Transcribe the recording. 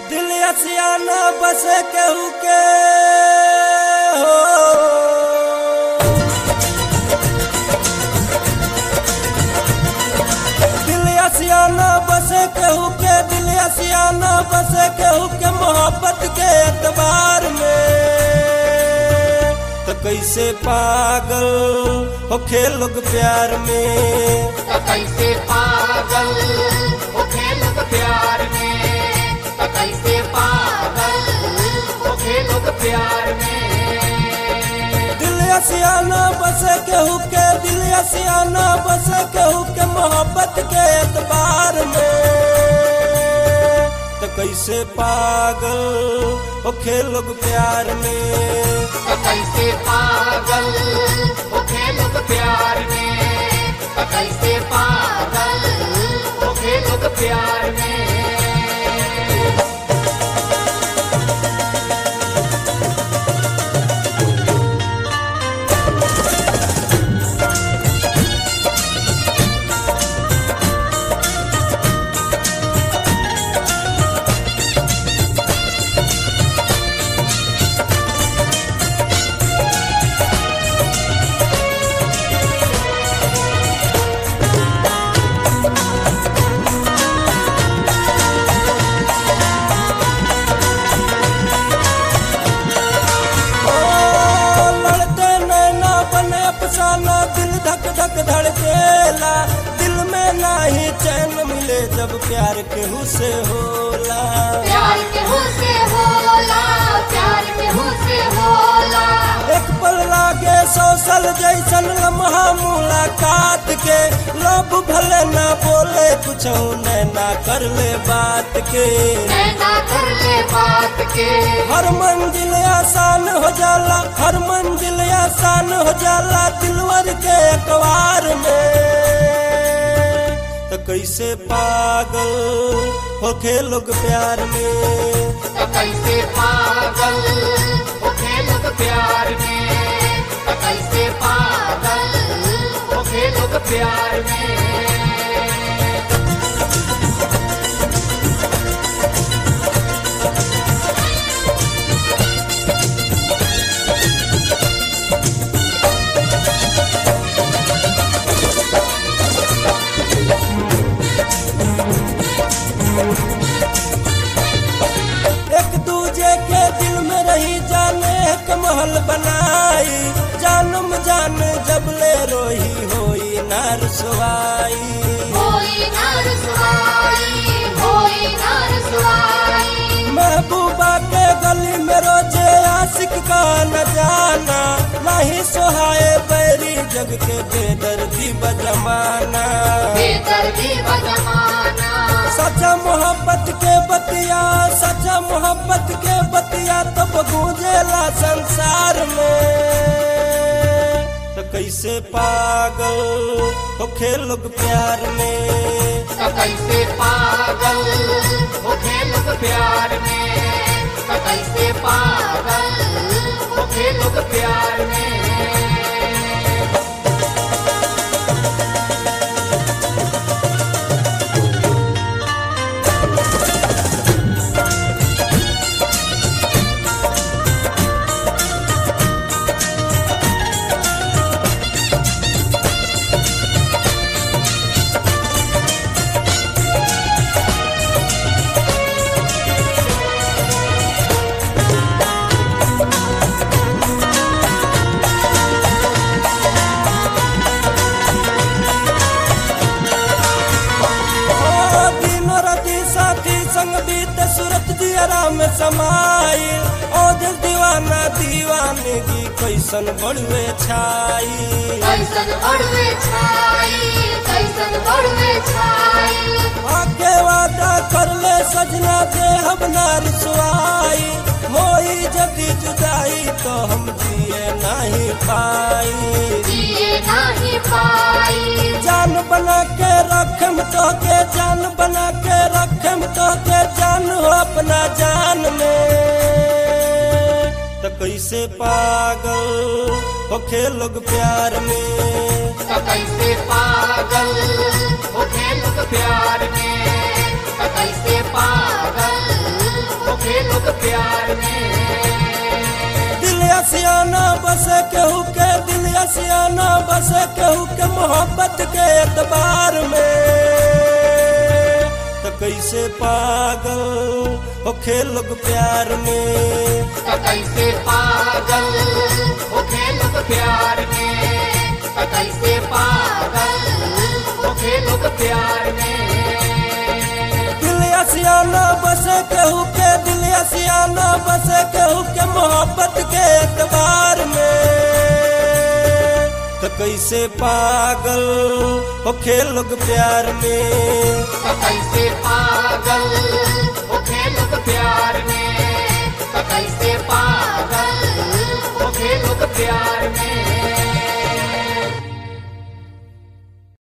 दिल असियाना बस केहू के हो दिल असियाना बस केहू के दिल असियाना बस केहू के मोहब्बत के एतबार में तो कैसे पागल होखे लोग प्यार में तो कैसे पागल होखे लोग प्यार में तो कैसे पागल होखे लोग प्यार में दिल असियाना बस केहू के दिल असियाना बस केहू के मोहब्बत के एतबार में तो कैसे पागल होखे लोग प्यार में तो कैसे पागल होखे लोग प्यार में तो कैसे पागल होखे लोग प्यार में दिल धक धक धड़केला दिल में नाही चैन मिले जब प्यार केहू से होला प्यार केहू से होला प्यार केहू से होला एक पल लागे सोसल जैसन लम्हा मुलाकात के लोग भले ना बोले कुछ नैना कर ले बात के नैना कर ले बात के हर मंजिल आसान हो जाला हर मंजिल आसान हो जाला दिलवर के अखबार में तो कैसे पागल होखे लोग प्यार में तो कैसे पागल होखे लोग प्यार में तो कैसे पागल होखे लोग प्यार में एक दूजे के दिल में रही जाने एक महल बनाई जानम जान जब ले रोही होई ना रुसवाई होई ना रुसवाई होई ना रुसवाई महबूबा के गली में रोजे आशिक का न जाना नहीं सोहाए बैरी जग के बेदर्दी बजमाना बेदर्दी बजमाना सच्चा मोहब्बत के बतिया सच्चा मोहब्बत के बतिया तब गूंजेला संसार में तो कैसे पागल होखे लोग प्यार में तो कैसे पागल होखे लोग प्यार में तो कैसे पागल होखे लोग प्यार में सूरत दियरा में समाई ओ दिल दीवाना दीवानगी कैसन बड़ुए छाई कैसन बड़ुए छाई कैसन बड़ुए छाई आके वादा कर ले सजना दे हम ना रुसवाई होई जदी जुदाई तो हम जिए नहीं पाई जिए नहीं पाई जान बना के रखम तो के जान बना के रखम तो के जान हो अपना जान में तो कैसे पागल होखे लोग प्यार में तो कैसे पागल होखे लोग प्यार में तो कैसे पागल प्यार में दिल सियाना बसे केहू के दिल सियाना बसे केहू के मोहब्बत के एतबार में तो कैसे पागल होखे लोग प्यार में तो कैसे पागल होके लोग प्यार में तो कैसे पागल होके लोग प्यार में दिल सियाना बसे केहू के दिल सियाना बसे केहू के मोहब्बत के एतबार में तो कैसे पागल होखे लोग प्यार में तो कैसे पागल होके लोग प्यार में तो कैसे पागल होके लोग प्यार में